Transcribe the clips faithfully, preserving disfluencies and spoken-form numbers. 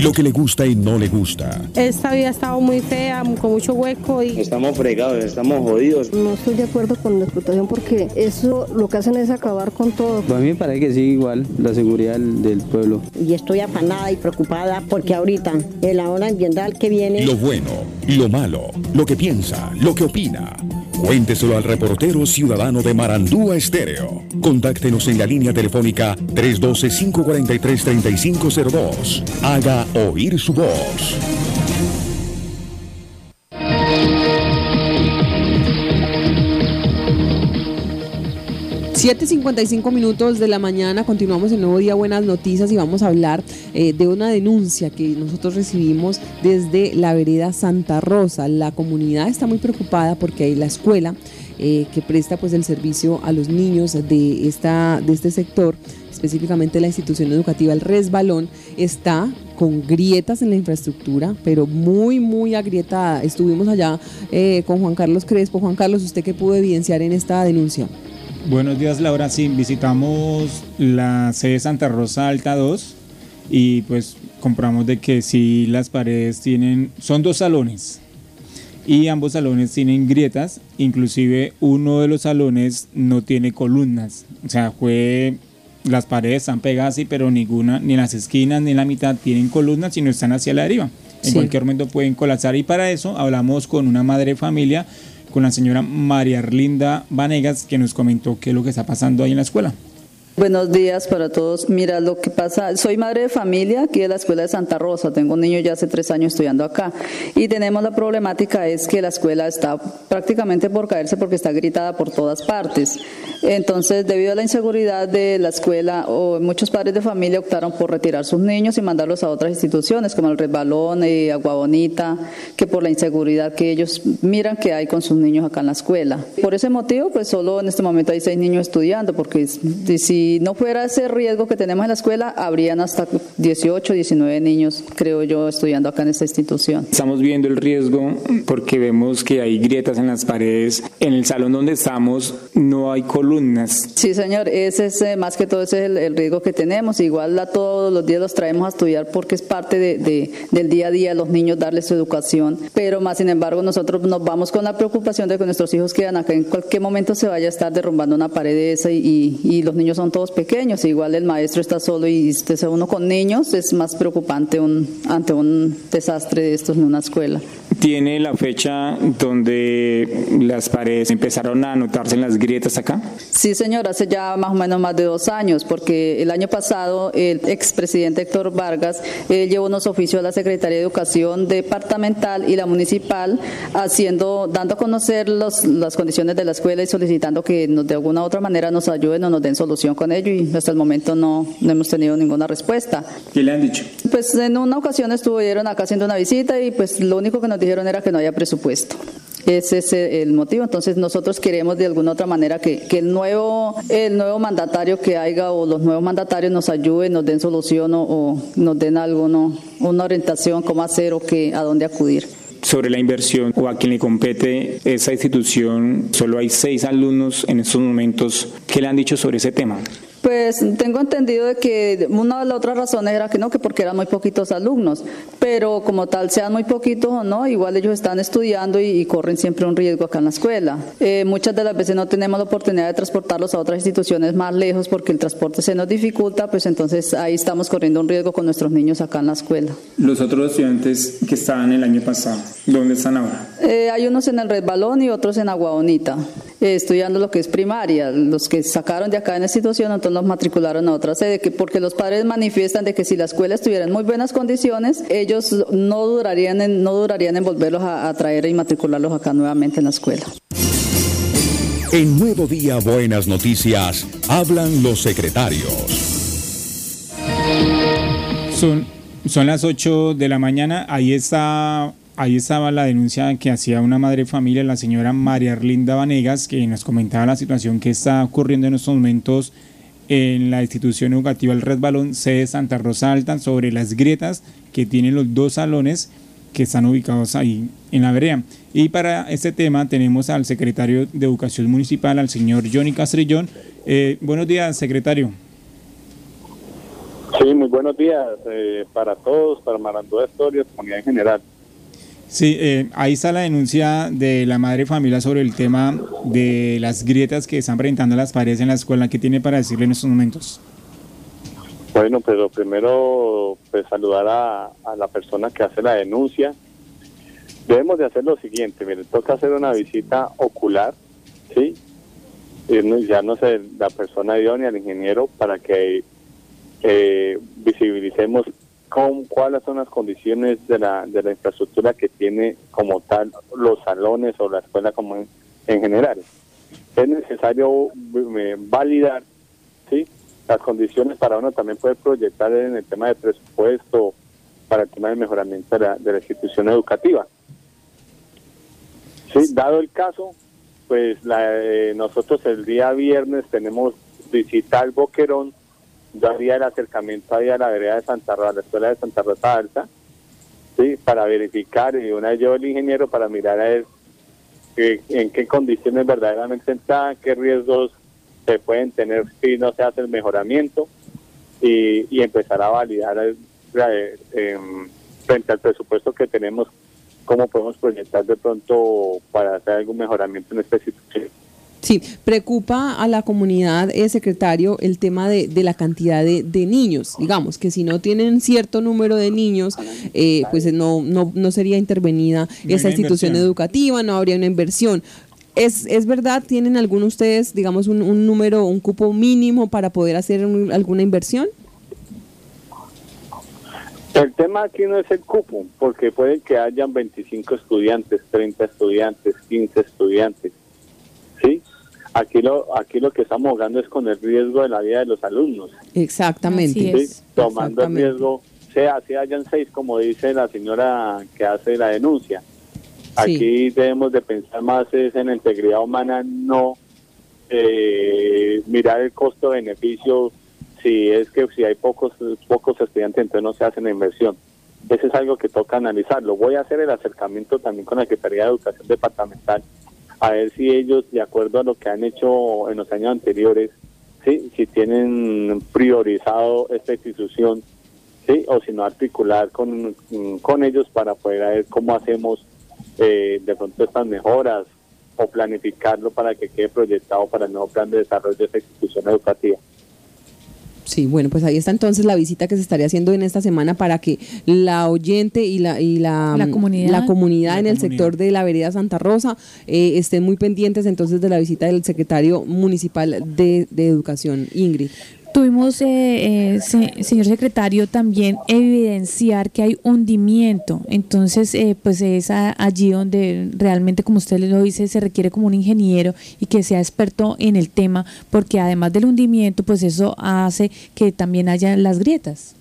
lo que le gusta y no le gusta. Esta vida ha estado muy fea, con mucho hueco y... Estamos fregados, estamos jodidos. No estoy de acuerdo con la explotación porque eso lo que hacen es acabar con todo. A mí me parece que sí, igual, la seguridad del, del pueblo. Y estoy afanada y preocupada porque ahorita, en la hora ambiental que viene... Lo bueno, lo malo, lo que piensa, lo que opina. Cuénteselo al reportero ciudadano de Marandúa Estéreo. Contáctenos en la línea telefónica tres uno dos, cinco cuatro tres, tres cinco cero dos. Haga oír su voz. siete cincuenta y cinco minutos de la mañana, continuamos el nuevo día Buenas Noticias y vamos a hablar eh, de una denuncia que nosotros recibimos desde la vereda Santa Rosa. La comunidad está muy preocupada porque la escuela eh, que presta pues el servicio a los niños de, esta, de este sector, específicamente la institución educativa El Resbalón, está con grietas en la infraestructura, pero muy, muy agrietada. Estuvimos allá eh, con Juan Carlos Crespo. Juan Carlos, ¿usted qué pudo evidenciar en esta denuncia? Buenos días, Laura. Sí, visitamos la sede Santa Rosa Alta dos y pues comprobamos de que sí las paredes tienen, son dos salones y ambos salones tienen grietas, inclusive uno de los salones no tiene columnas, o sea, fue, las paredes están pegadas sí, pero ninguna, ni en las esquinas ni en la mitad tienen columnas, sino están hacia la deriva. En sí. Cualquier momento pueden colapsar y para eso hablamos con una madre de familia, con la señora María Arlinda Vanegas, que nos comentó qué es lo que está pasando ahí en la escuela. Buenos días para todos. Mira, lo que pasa, soy madre de familia aquí de la escuela de Santa Rosa, tengo un niño ya hace tres años estudiando acá y tenemos la problemática es que la escuela está prácticamente por caerse porque está gritada por todas partes. Entonces, debido a la inseguridad de la escuela, o muchos padres de familia optaron por retirar sus niños y mandarlos a otras instituciones como el Resbalón y Agua Bonita, que por la inseguridad que ellos miran que hay con sus niños acá en la escuela. Por ese motivo, pues solo en este momento hay seis niños estudiando, porque si Si no fuera ese riesgo que tenemos en la escuela, habrían hasta dieciocho, diecinueve niños, creo yo, estudiando acá en esta institución. Estamos viendo el riesgo porque vemos que hay grietas en las paredes. En el salón donde estamos no hay columnas. Sí, señor, ese es eh, más que todo ese es el, el riesgo que tenemos. Igual a todos los días los traemos a estudiar porque es parte de, de, del día a día, los niños darles su educación. Pero más sin embargo, nosotros nos vamos con la preocupación de que nuestros hijos quedan acá. En cualquier momento se vaya a estar derrumbando una pared de esa y, y, y los niños son todos pequeños, igual el maestro está solo y usted se uno con niños, es más preocupante un, ante un desastre de estos en una escuela. ¿Tiene la fecha donde las paredes empezaron a notarse en las grietas acá? Sí, señor, hace ya más o menos más de dos años, porque el año pasado el expresidente Héctor Vargas eh, llevó unos oficios a la Secretaría de Educación departamental y la municipal, haciendo, dando a conocer los, las condiciones de la escuela y solicitando que nos, de alguna u otra manera nos ayuden o nos den solución con ello, y hasta el momento no, no hemos tenido ninguna respuesta. ¿Qué le han dicho? Pues en una ocasión estuvieron acá haciendo una visita y pues lo único que nos dijeron era que no haya presupuesto. Ese es el motivo. Entonces nosotros queremos de alguna otra manera que, que el nuevo el nuevo mandatario que haya o los nuevos mandatarios nos ayuden, nos den solución o, o nos den algo, ¿no? Una orientación, cómo hacer o qué, a dónde acudir. Sobre la inversión o a quien le compete esa institución, solo hay seis alumnos en estos momentos. ¿Qué le han dicho sobre ese tema? Pues tengo entendido de que una de las otras razones era que no, que porque eran muy poquitos alumnos, pero como tal sean muy poquitos o no, igual ellos están estudiando y, y corren siempre un riesgo acá en la escuela. Eh, muchas de las veces no tenemos la oportunidad de transportarlos a otras instituciones más lejos porque el transporte se nos dificulta, pues entonces ahí estamos corriendo un riesgo con nuestros niños acá en la escuela. Los otros estudiantes que estaban el año pasado, ¿dónde están ahora? Eh, hay unos en el Resbalón y otros en Agua Bonita, eh, estudiando lo que es primaria. Los que sacaron de acá en la institución, entonces los matricularon a otra sede, que porque los padres manifiestan de que si la escuela estuviera en muy buenas condiciones, ellos no durarían en, no durarían en volverlos a, a traer y matricularlos acá nuevamente en la escuela. En Nuevo Día Buenas Noticias, hablan los secretarios. Son, son las ocho de la mañana, ahí está... Ahí estaba la denuncia que hacía una madre de familia, la señora María Arlinda Vanegas, que nos comentaba la situación que está ocurriendo en estos momentos en la institución educativa El Resbalón, sede Santa Rosa Alta, sobre las grietas que tienen los dos salones que están ubicados ahí en la vereda. Y para este tema tenemos al secretario de Educación Municipal, al señor Johnny Castrillón. Eh, buenos días, secretario. Sí, muy buenos días eh, para todos, para Marandúa Estéreo, comunidad en general. Sí, eh, ahí está la denuncia de la madre familia sobre el tema de las grietas que están presentando las paredes en la escuela. ¿Qué tiene para decirle en estos momentos? Bueno, pero primero pues saludar a, a la persona que hace la denuncia. Debemos de hacer lo siguiente, miren, toca hacer una visita ocular, ¿sí? Y ya no sé, la persona idónea, el ingeniero, para que eh, visibilicemos con cuáles son las condiciones de la de la infraestructura que tiene como tal los salones o la escuela como en, en general. Es necesario eh, validar, ¿sí?, las condiciones para uno también poder proyectar en el tema de presupuesto para el tema del mejoramiento de la, de la institución educativa. Sí, dado el caso, pues la, eh, nosotros el día viernes tenemos visita al Boquerón. Yo haría el acercamiento ahí a la vereda de Santa Rosa, a la escuela de Santa Rosa Alta, sí, para verificar, y una vez llevo el ingeniero para mirar a ver que, en qué condiciones verdaderamente está, qué riesgos se pueden tener si no se hace el mejoramiento, y, y empezar a validar eh, eh, frente al presupuesto que tenemos, cómo podemos proyectar de pronto para hacer algún mejoramiento en esta situación. Sí, preocupa a la comunidad, eh, secretario, el tema de, de la cantidad de, de niños. Digamos que si no tienen cierto número de niños, eh, pues no, no, no sería intervenida No esa institución inversión. educativa, no habría una inversión. ¿Es, es verdad, tienen algunos ustedes, digamos, un, un número, un cupo mínimo para poder hacer un, alguna inversión? El tema aquí no es el cupo, porque puede que hayan veinticinco estudiantes, treinta estudiantes, quince estudiantes, ¿sí? Aquí lo aquí lo que estamos jugando es con el riesgo de la vida de los alumnos. Exactamente. ¿Sí? Tomando el riesgo, sea si hayan seis, como dice la señora que hace la denuncia. Aquí sí debemos de pensar más es en la integridad humana, no eh, mirar el costo-beneficio. Si es que si hay pocos pocos estudiantes, entonces no se hace la inversión. Eso es algo que toca analizarlo. Voy a hacer el acercamiento también con la Secretaría de Educación Departamental, a ver si ellos, de acuerdo a lo que han hecho en los años anteriores, sí, si tienen priorizado esta institución, sí, o si no articular con, con ellos para poder ver cómo hacemos eh, de pronto estas mejoras o planificarlo para que quede proyectado para el nuevo plan de desarrollo de esta institución educativa. Sí, bueno, pues ahí está entonces la visita que se estaría haciendo en esta semana para que la oyente y la y la, la comunidad, la comunidad la en el comunidad. sector de la vereda Santa Rosa eh, estén muy pendientes entonces de la visita del secretario municipal de, de Educación, Ingrid. Tuvimos, eh, eh, se, señor secretario, también evidenciar que hay hundimiento, entonces eh, pues es a, allí donde realmente, como usted lo dice, se requiere como un ingeniero y que sea experto en el tema, porque además del hundimiento, pues eso hace que también haya las grietas.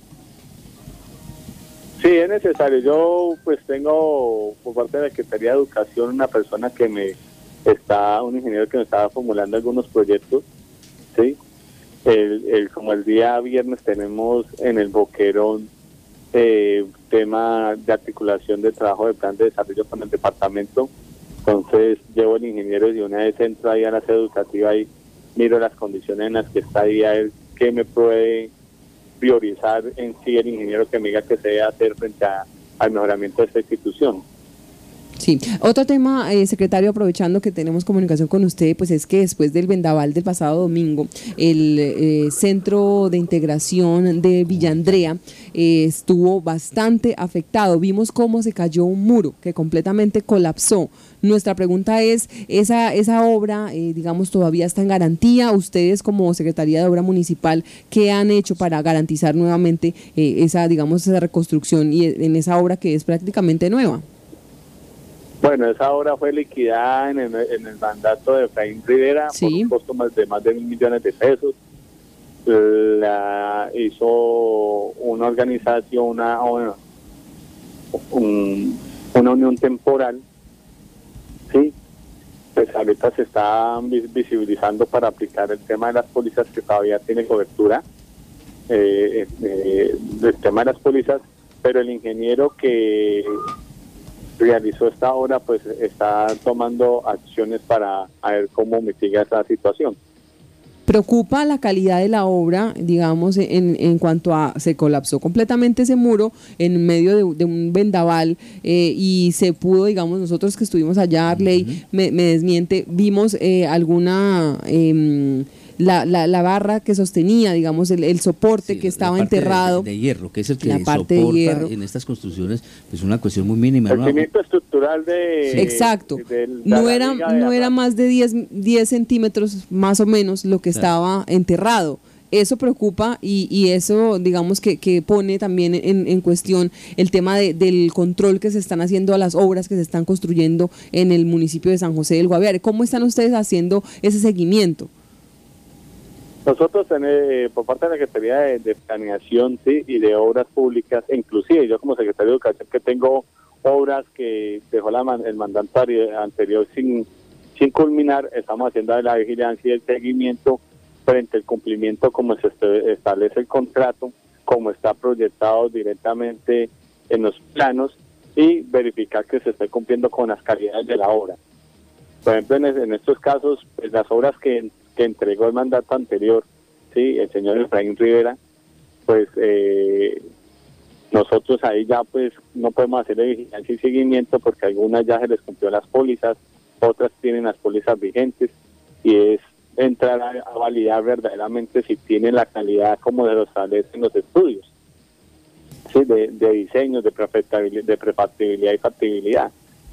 Sí, es necesario. Yo pues tengo por parte de la Secretaría de Educación una persona que me está, un ingeniero que me estaba formulando algunos proyectos, ¿sí? El, el, como el día viernes tenemos en el Boquerón eh, tema de articulación de trabajo de plan de desarrollo con el departamento, entonces llevo el ingeniero y una vez entro ahí a la sede educativa y miro las condiciones en las que está ahí, a ver qué me puede priorizar en sí el ingeniero que me diga que se debe hacer frente a, al mejoramiento de esta institución. Sí, otro tema, eh, secretario, aprovechando que tenemos comunicación con usted, pues es que después del vendaval del pasado domingo, el eh, Centro de Integración de Villa Andrea eh, estuvo bastante afectado. Vimos cómo se cayó un muro que completamente colapsó. Nuestra pregunta es, ¿esa, esa obra, eh, digamos, todavía está en garantía? Ustedes como Secretaría de Obra Municipal, ¿qué han hecho para garantizar nuevamente eh, esa, digamos, esa reconstrucción y en esa obra que es prácticamente nueva? Bueno, esa obra fue liquidada en el, en el mandato de Efraín Rivera, sí, por un costo más de más de mil millones de pesos. La hizo una organización, una, una, un, una unión temporal, sí. Pues ahorita se está visibilizando para aplicar el tema de las pólizas, que todavía tiene cobertura, eh, eh, del tema de las pólizas, pero el ingeniero que realizó esta obra pues está tomando acciones para a ver cómo mitiga esa situación. Preocupa la calidad de la obra, digamos, en, en cuanto a, se colapsó completamente ese muro en medio de, de un vendaval eh, y se pudo, digamos, nosotros que estuvimos allá, Arley, uh-huh. me, me desmiente, vimos eh, alguna... Eh, La, la, la barra que sostenía, digamos, el, el soporte sí, que estaba enterrado. De, de hierro, que es el que la parte soporta de hierro. En estas construcciones, pues una cuestión muy mínima. El ¿no? cimiento estructural de... Sí. Exacto. De, de, de no era, no era más de diez centímetros, más o menos, lo que claro. estaba enterrado. Eso preocupa y, y eso, digamos, que, que pone también en, en cuestión el tema de, del control que se están haciendo a las obras que se están construyendo en el municipio de San José del Guaviare. ¿Cómo están ustedes haciendo ese seguimiento? Nosotros, eh, por parte de la Secretaría de, de Planeación sí, y de Obras Públicas, inclusive yo como Secretario de Educación que tengo obras que dejó la, el mandatario anterior sin, sin culminar, estamos haciendo la vigilancia y el seguimiento frente al cumplimiento como se establece el contrato, como está proyectado directamente en los planos y verificar que se esté cumpliendo con las calidades de la obra. Por ejemplo, en, en estos casos, pues, las obras que que entregó el mandato anterior, sí, el señor Efraín Rivera, pues eh, nosotros ahí ya pues no podemos hacerle vigilancia y seguimiento porque algunas ya se les cumplió las pólizas, otras tienen las pólizas vigentes y es entrar a, a validar verdaderamente si tienen la calidad como de los establecen los estudios, sí, de, de diseños, de prefactibilidad, de prefactibilidad y factibilidad.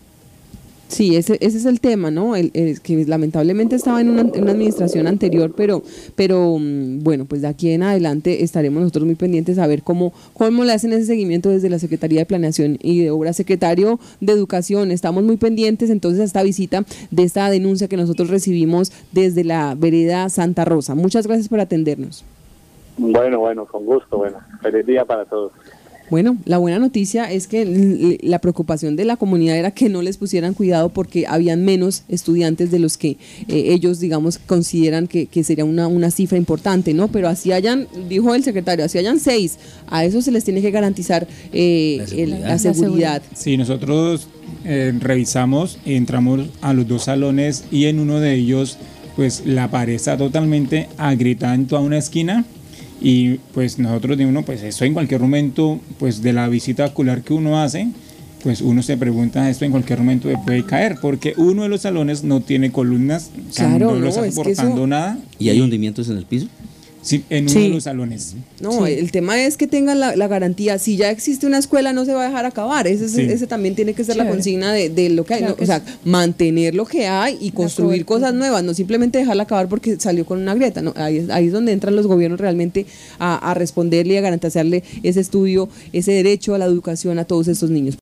Sí, ese, ese es el tema, ¿no? El, el, que lamentablemente estaba en una, en una administración anterior, pero, pero bueno, pues de aquí en adelante estaremos nosotros muy pendientes a ver cómo, cómo le hacen ese seguimiento desde la Secretaría de Planeación y de Obras. Secretario de Educación, estamos muy pendientes entonces a esta visita de esta denuncia que nosotros recibimos desde la vereda Santa Rosa. Muchas gracias por atendernos. Bueno, bueno, con gusto, bueno, feliz día para todos. Bueno, la buena noticia es que la preocupación de la comunidad era que no les pusieran cuidado porque habían menos estudiantes de los que eh, ellos, digamos, consideran que, que sería una, una cifra importante, ¿no? Pero así hayan, dijo el secretario, así hayan seis, a eso se les tiene que garantizar eh, la, seguridad. El, la seguridad. Sí, nosotros eh, revisamos, entramos a los dos salones y en uno de ellos, pues la pared está totalmente agrietada en toda una esquina. Y pues nosotros de uno, pues esto en cualquier momento, pues de la visita ocular que uno hace, pues uno se pregunta, esto en cualquier momento puede caer, porque uno de los salones no tiene columnas, o sea, claro, no, no lo está soportando eso... nada. ¿Y hay hundimientos en el piso? Sí, en uno sí. de los salones. No, sí. el tema es que tengan la, la garantía. Si ya existe una escuela, no se va a dejar acabar. Ese, sí. ese también tiene que ser Chévere. La consigna de, de lo que hay. Claro ¿no? que o sea, sí. mantener lo que hay y construir cosas nuevas, no simplemente dejarla acabar porque salió con una grieta. No, ahí, ahí es donde entran los gobiernos realmente a, a responderle y a garantizarle ese estudio, ese derecho a la educación a todos estos niños.